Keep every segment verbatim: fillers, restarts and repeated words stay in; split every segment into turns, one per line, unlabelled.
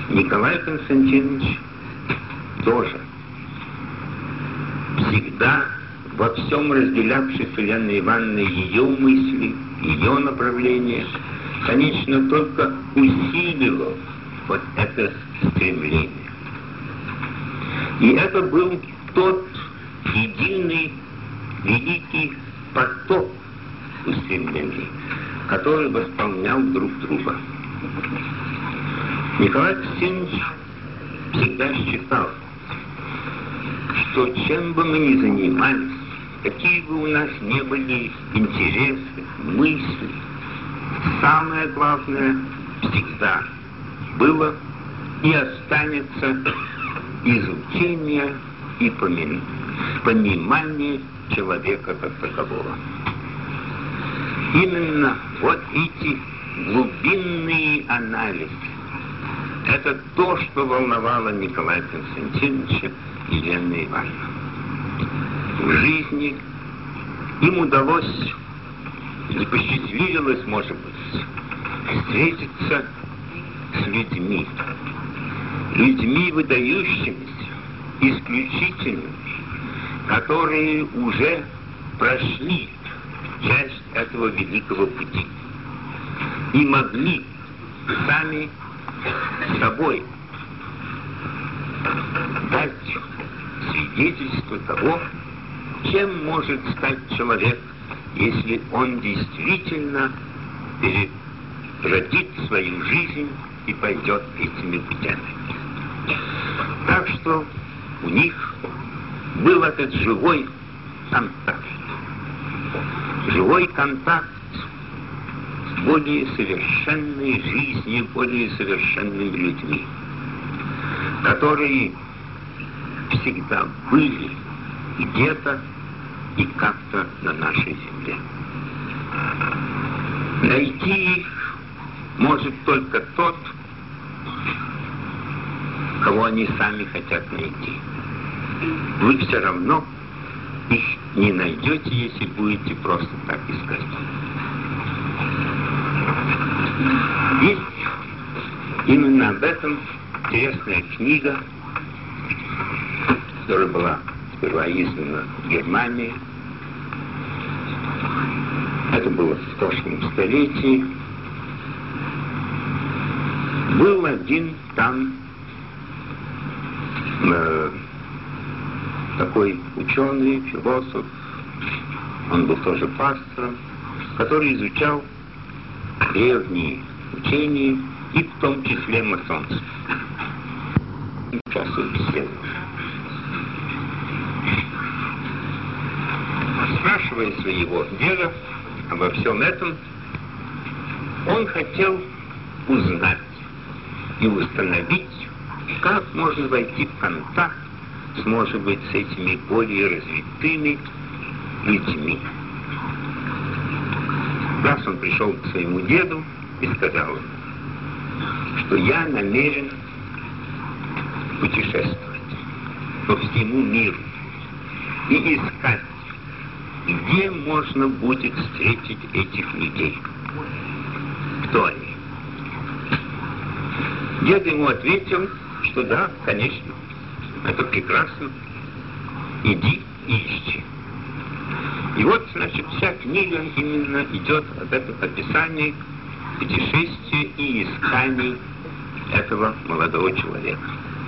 Николай Константинович тоже всегда во всем разделявший с Ульяной Ивановной ее мысли, ее направление, конечно, только усиливал вот это стремление. И это был тот единый великий поток устремлений, который восполнял друг друга. Николай Константинович всегда считал, что чем бы мы ни занимались, какие бы у нас не были интересы, мысли, самое главное всегда было и останется изучение и понимание человека как такового. Именно вот эти глубинные анализы, это то, что волновало Николая Константиновича и Елену Ивановну. В жизни им удалось, или посчастливилось, может быть, встретиться с людьми, людьми выдающимися, исключительными, которые уже прошли часть этого великого пути и могли сами собой дать свидетельство того, чем может стать человек, если он действительно переродит свою жизнь и пойдет этими путями. Так что у них был этот живой контакт. Живой контакт с более совершенной жизнью, более совершенными людьми, которые всегда были где-то и как-то на нашей земле. Найти их может только тот, кого они сами хотят найти. Вы все равно их не найдете, если будете просто так искать. Есть именно об этом интересная книга, которая была сперва издана в Германии. Это было в прошлом столетии. Был один там э, такой ученый, философ, он был тоже пастором, который изучал древние учения и в том числе масонство. Участвует в беседах. Спрашивая своего деда обо всем этом, он хотел узнать и установить, как можно войти в контакт с, может быть, с этими более развитыми людьми. Раз он пришел к своему деду и сказал ему, что я намерен путешествовать по всему миру и искать, где можно будет встретить этих людей. Кто они? Дед ему ответил, что да, конечно, это прекрасно. Иди и ищи. И вот, значит, вся книга именно идет об этом описании путешествия и исканий этого молодого человека.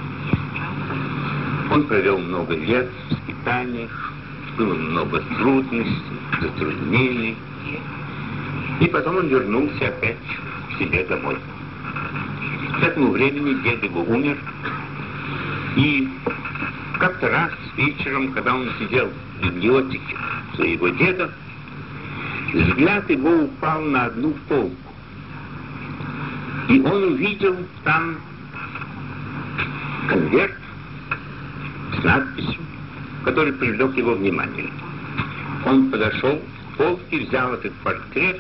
Он провел много лет в скитаниях, было много трудностей, затруднений, и потом он вернулся опять к себе домой. К этому времени дед его умер, и как-то раз вечером, когда он сидел в библиотеке своего деда, взгляд его упал на одну полку, и он увидел там конверт с надписью, который привлек его внимание. Он подошел к полке, взял этот портрет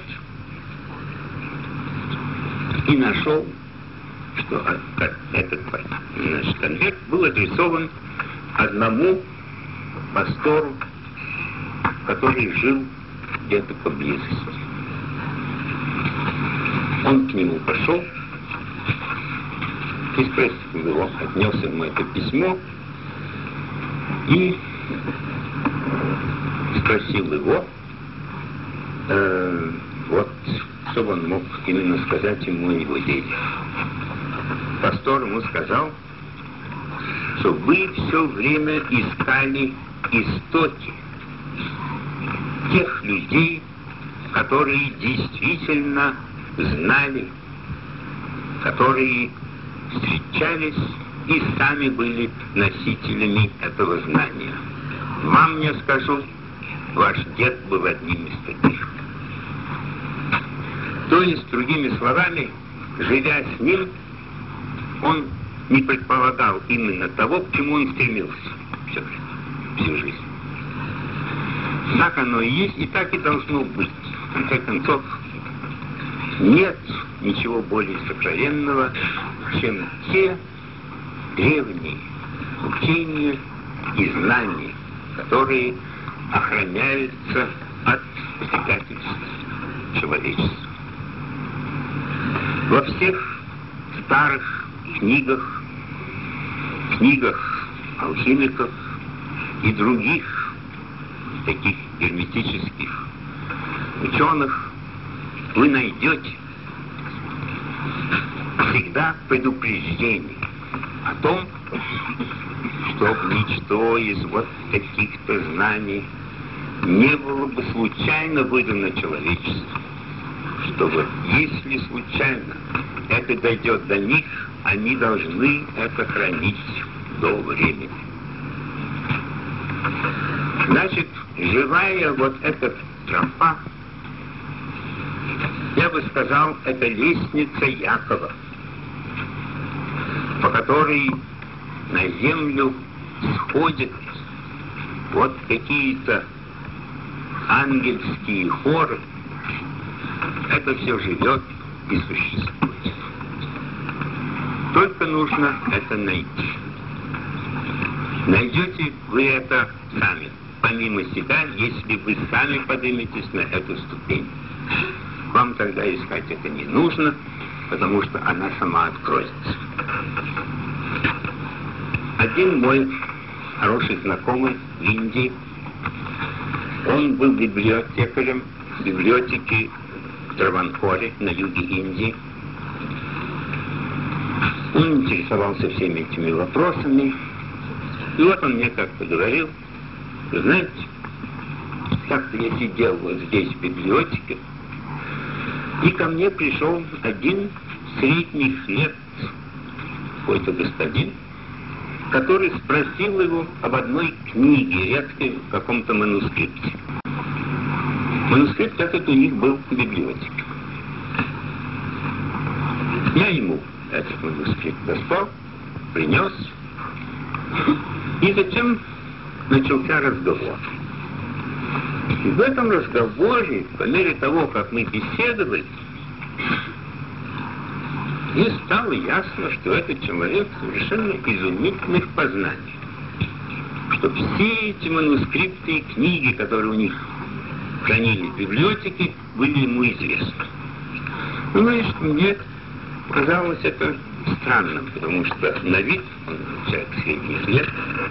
и нашел, что этот значит, конверт был адресован одному пастору, который жил где-то поблизости. Он к нему пошел и спросил его, отнес ему это письмо и спросил его, э, вот, чтобы он мог именно сказать ему о его деле. Пастор ему сказал, что вы все время искали истоки тех людей, которые действительно знали, которые встречались и сами были носителями этого знания. Вам я скажу, ваш дед был одним из таких. То есть, другими словами, живя с ним, он не предполагал именно того, к чему он стремился всю, всю жизнь. Так оно и есть, и так и должно быть. В конце концов, нет ничего более сокровенного, чем те древние учения и знания, которые охраняются от посягательств человечества. Во всех старых книгах, книгах алхимиков и других таких герметических ученых вы найдете всегда предупреждение о том, чтобы ничто из вот таких-то знаний не было бы случайно выдано человечеству, чтобы, если случайно это дойдет до них, они должны это хранить до времени. Значит, живая вот эта тропа, я бы сказал, это лестница Якова, по которой на землю сходят вот какие-то ангельские хоры. Это все живет и существует. Только нужно это найти. Найдете вы это сами, помимо себя, если вы сами подниметесь на эту ступень. Вам тогда искать это не нужно, потому что она сама откроется. Один мой хороший знакомый в Индии, он был библиотекарем в библиотеке в Траванкоре на юге Индии. Он интересовался всеми этими вопросами. И вот он мне как-то говорил, знаете, как-то я сидел вот здесь в библиотеке, и ко мне пришел один средних лет какой-то господин, который спросил его об одной книге, редкой в каком-то манускрипте. Манускрипт этот у них был в библиотеке. Я ему этот манускрипт достал, принес, и затем начался разговор. И в этом разговоре, по мере того, как мы беседовали, мне стало ясно, что этот человек совершенно изумительных познаний. Что все эти манускрипты и книги, которые у них хранились в библиотеке, были ему известны. Ну, значит, мне казалось это странным, потому что на вид он человек средних лет.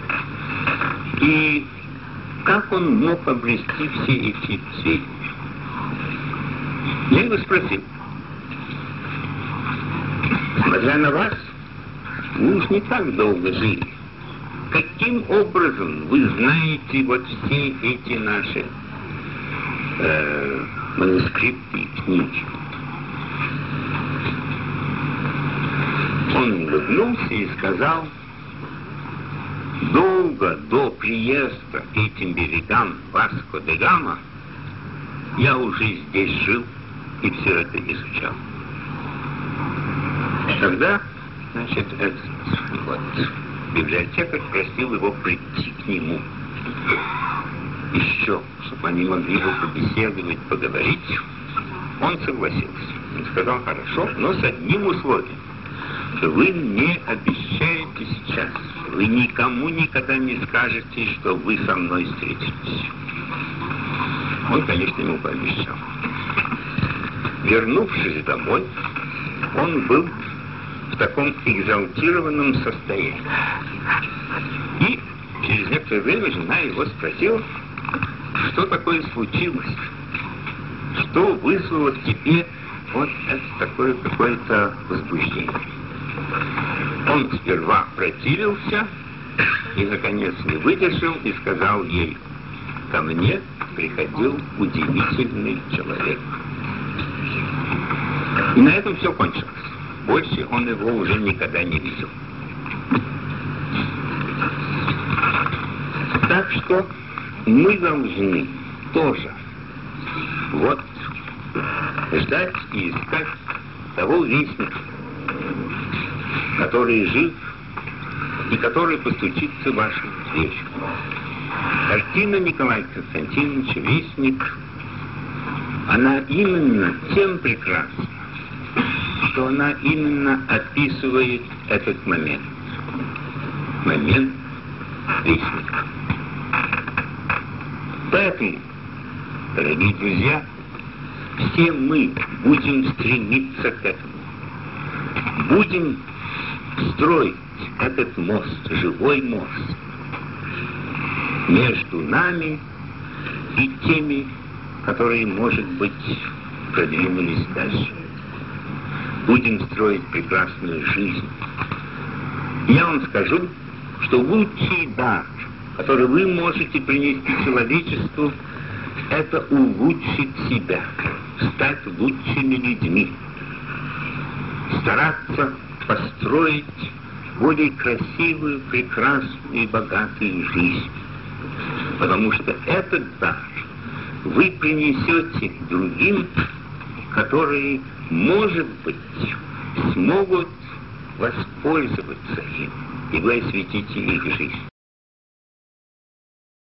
И как он мог обрести все эти сведения? Я его спросил. Смотря на вас, вы уж не так долго жили. Каким образом вы знаете вот все эти наши э, манускрипты и книги? Он улыбнулся и сказал: долго до приезда к этим берегам Васко де Гама я уже здесь жил и все это изучал. Тогда, значит, этот вот библиотекарь просил его прийти к нему еще, чтобы они могли бы побеседовать, поговорить. Он согласился. Он сказал: хорошо, но с одним условием, что вы не обещаете сейчас, вы никому никогда не скажете, что вы со мной встретитесь. Он, конечно, ему пообещал. Вернувшись домой, он был в таком экзалтированном состоянии. И через некоторое время жена его спросила, что такое случилось, что вызвало в тебе вот это такое какое-то возбуждение. Он сперва противился и, наконец, не выдержал и сказал ей: ко мне приходил удивительный человек. И на этом все кончилось. Больше он его уже никогда не видел. Так что мы должны тоже вот ждать и искать того вестника, который жив и который постучится в вашу дверь. Картина Николая Константиновича «Вестник», она именно тем прекрасна, что она именно описывает этот момент. Момент вестника. Поэтому, дорогие друзья, все мы будем стремиться к этому. Будем строить этот мост, живой мост, между нами и теми, которые, может быть, продвинулись дальше. Будем строить прекрасную жизнь. Я вам скажу, что лучший дар, который вы можете принести человечеству, это улучшить себя, стать лучшими людьми, стараться построить более красивую, прекрасную и богатую жизнь. Потому что этот дар вы принесете другим, которые, может быть, смогут воспользоваться им, и вы осветите их жизнь.